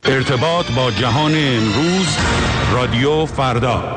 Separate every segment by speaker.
Speaker 1: ارتباط با جهان امروز، رادیو فردا.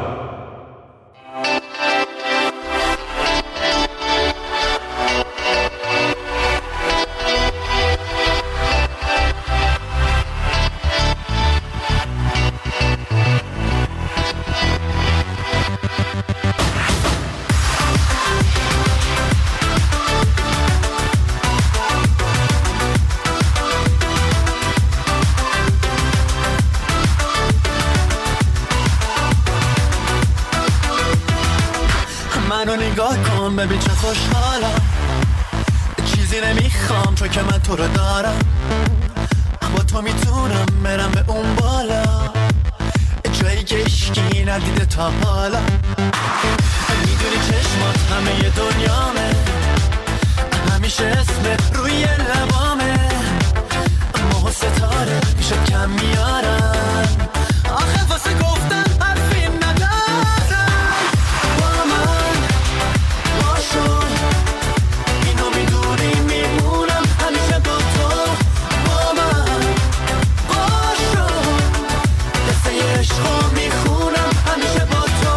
Speaker 2: ببین چه خوشحالم، چیزی نمیخوام چون که من تو رو دارم. با تو میتونم برم به اون بالا، جایی که اشکی ندیده تا حالا. میدونی چشمات همه دنیامه، همیشه اسمت روی لبامه. ماه و ستاره پیشت کم میارم، آخه واسه گفتن حرفی ندارم. با من باشو، اینو میدونی میمونم همیشه با تو. با من باشو، قصه عشقو میخونم همیشه با تو.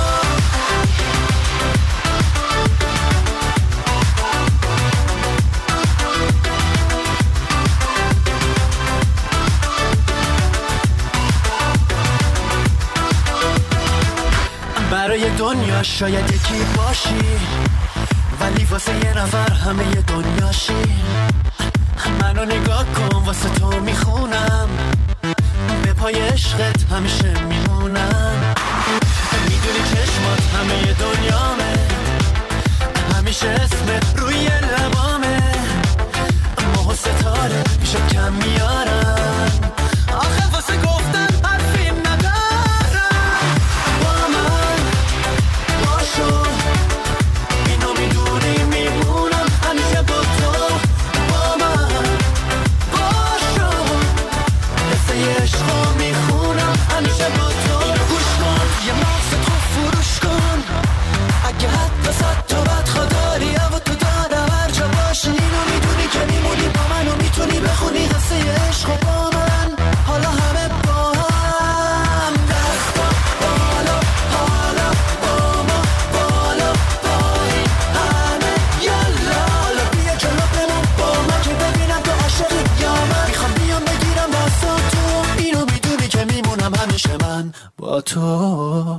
Speaker 2: برای دنیا شاید یکی باشی، ولی واسه یه نفر همه ی دنیاشی. منو نگاه کن واسه تو میخونم، به پای عشقت همیشه میمونم. میدونی چشمات همه ی دنیامه، همیشه اسمت روی لبامه. ماه و ستاره پیشت کم میارم، آخه واسه گفتن حرفی ندارم. با من باشو، اینو میدونی میمونم همیشه با تو. با من باشو، قصه عشقو میخونم همیشه با تو. اینو گوش کن، یه مغز تو فروش کن، اگه حتی صد تا بد خداری و تو دادم هر جا باشی. اینو میدونی که میمونی با من و میتونی بخونی قصه عشقو با من. حالا همه با هم دستا بالا، حالا با ما بالا پایین همه یالا. حالا بیا جلو بمون با من که ببینم تو عاشقی یا من. میخوام بیام بگیرم دستا تو، اینو میدونی که میمونم همیشه من با تو.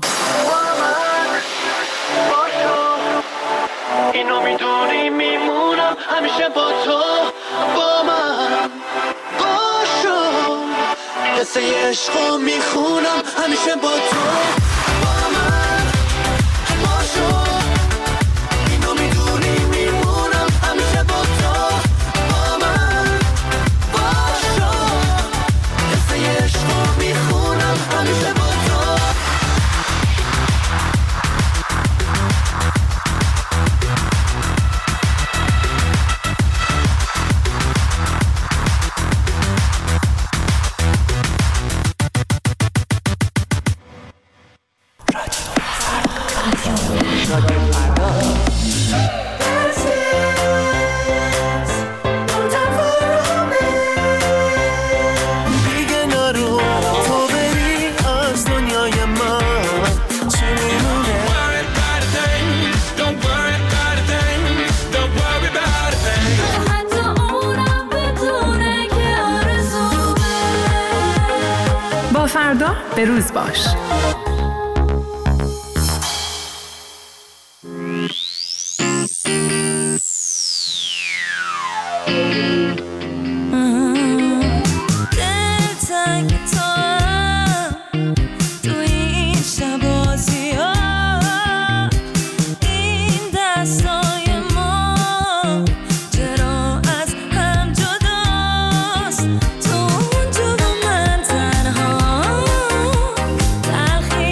Speaker 2: اینو میدونی میمونم همیشه با تو. با من باشو، قصه عشقو میخونم همیشه با تو. با من باشو، اینو میدونی میمونم همیشه با تو. با من باشو، قصه عشقو میخونم همیشه با تو.
Speaker 3: فردا به روز باش.
Speaker 4: تلخی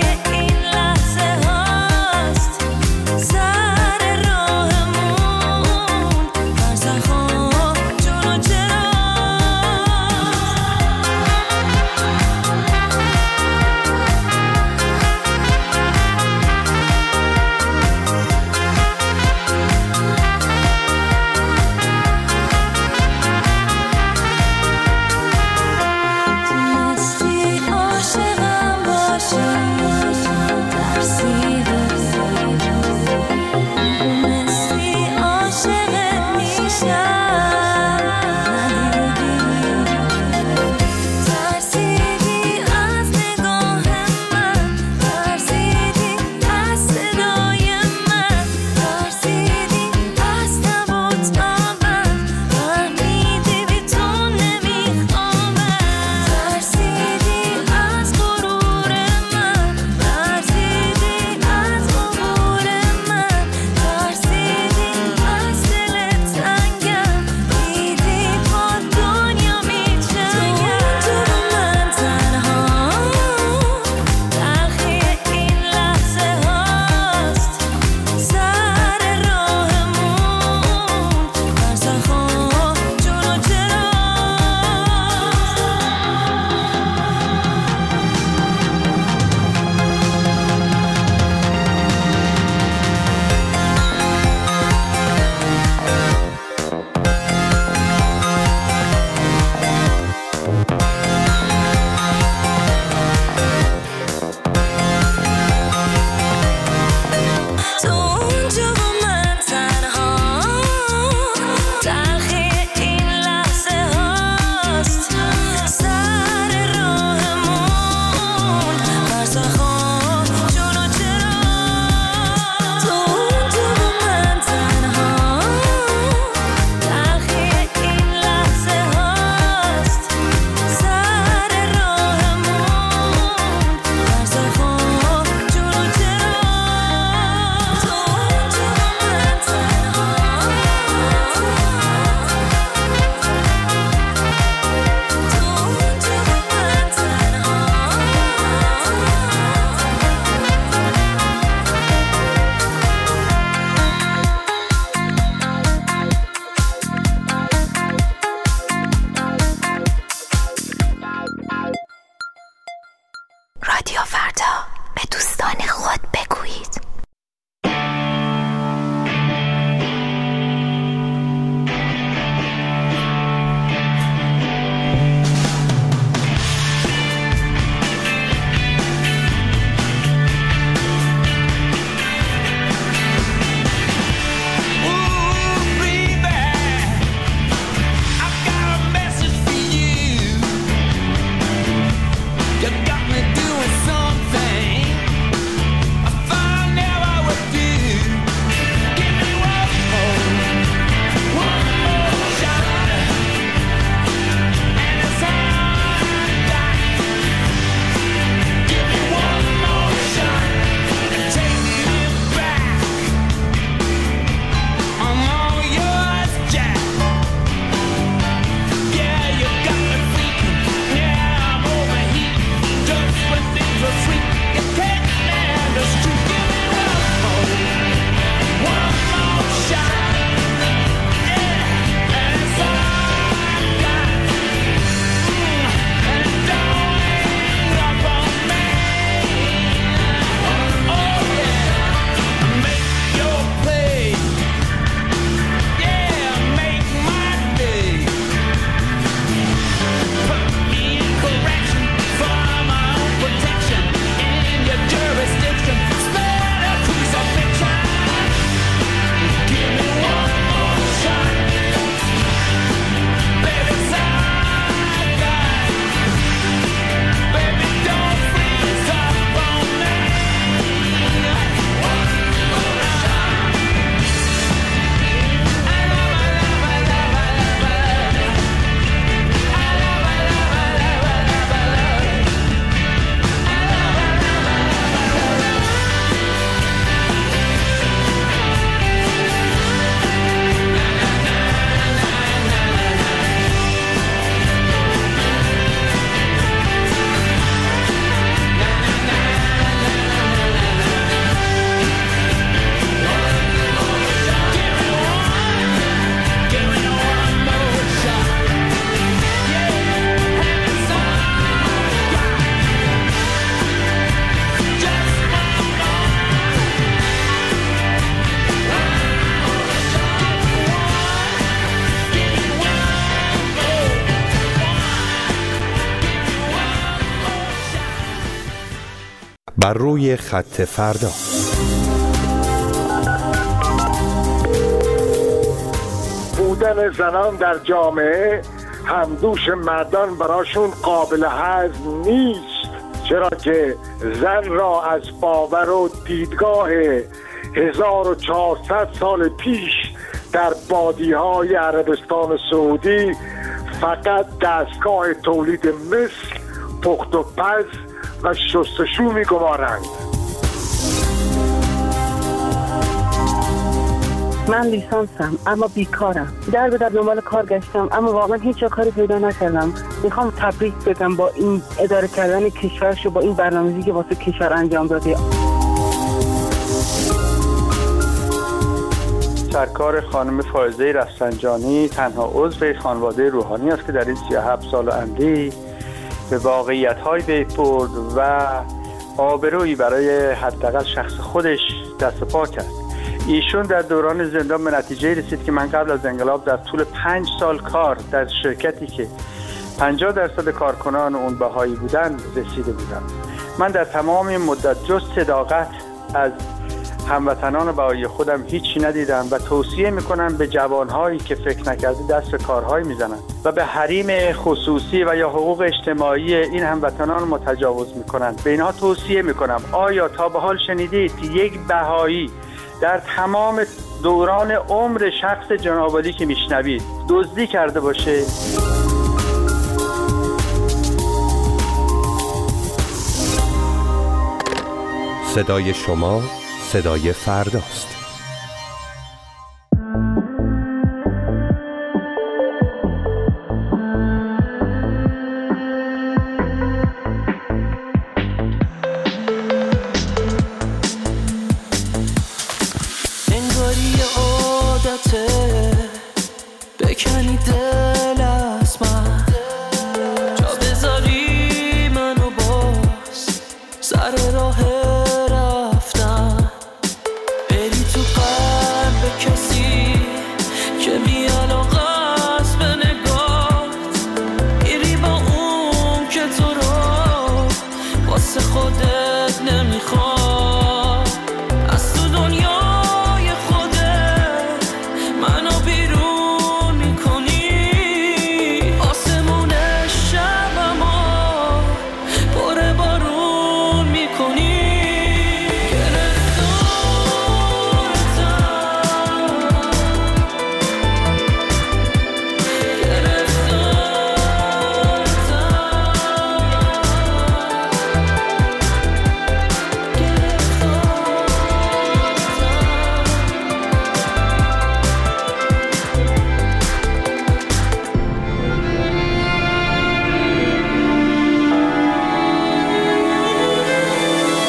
Speaker 4: بر روی خط فردا.
Speaker 5: بودن زنان در جامعه همدوش مردان براشون قابل هضم نیست، چرا که زن را از باور و دیدگاه 1400 سال پیش در بادی‌های عربستان سعودی فقط دستگاه تولید مثل، پخت و پز و شستشو می‌گمارند.
Speaker 6: من لیسانسم اما بیکارم. در دنبال کار گشتم اما واقعا هیچ جا کاری پیدا نکردم. میخوام تبریک بگم با این اداره کردن کشورش و با این برنامه‌ریزی که واسه کشور انجام داده.
Speaker 7: سرکار خانم فائزه رفسنجانی تنها عضو خانواده روحانی است که در این 37 سال اندی به واقعیت‌های برد و آبرویی برای حداقل شخص خودش دست پا کرد. ایشون در دوران زندان به نتیجه رسید که من قبل از انقلاب در طول 5 سال کار در شرکتی که 50% کارکنان اون بهایی بودن رسیده بودم. من در تمام این مدت جز صداقت از هموطنان بهایی خودم هیچی ندیدم و توصیه میکنم به جوانهایی که فکر نکرده دست به کارهایی میزنن و به حریم خصوصی و یا حقوق اجتماعی این هموطنان متجاوز میکنن. به اینها توصیه میکنم آیا تا به حال شنیدید که یک بهایی در تمام دوران عمر شخص جناب عالی که میشنوید دزدی کرده باشه؟
Speaker 4: صدای شما صدای فرداست.
Speaker 2: انگاری عادته بکنی دل از من، جا بذاری منو باز سر راه رفتن، بری تو قلب کسی که بی علاقه است به نگاهت، میری با اون که تو رو واسه خودت نمیخواد، از تو دنیای خودت منو بیرون میکنی، آسمون شبمو پر بارون میکنی.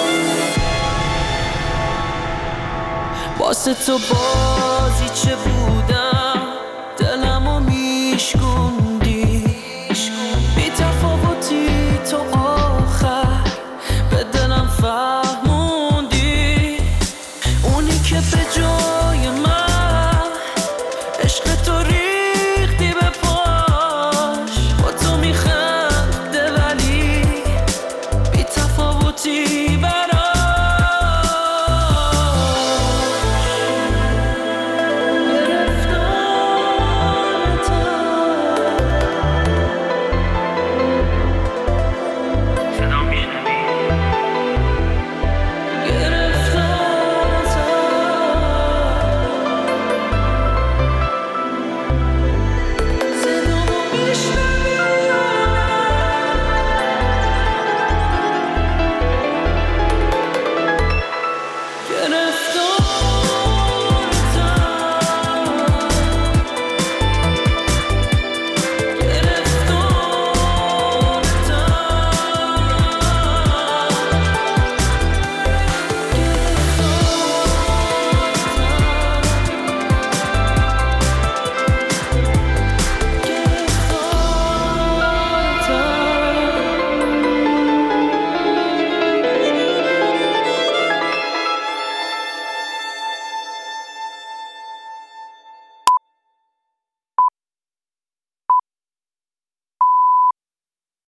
Speaker 2: واسه تو بازی چه بود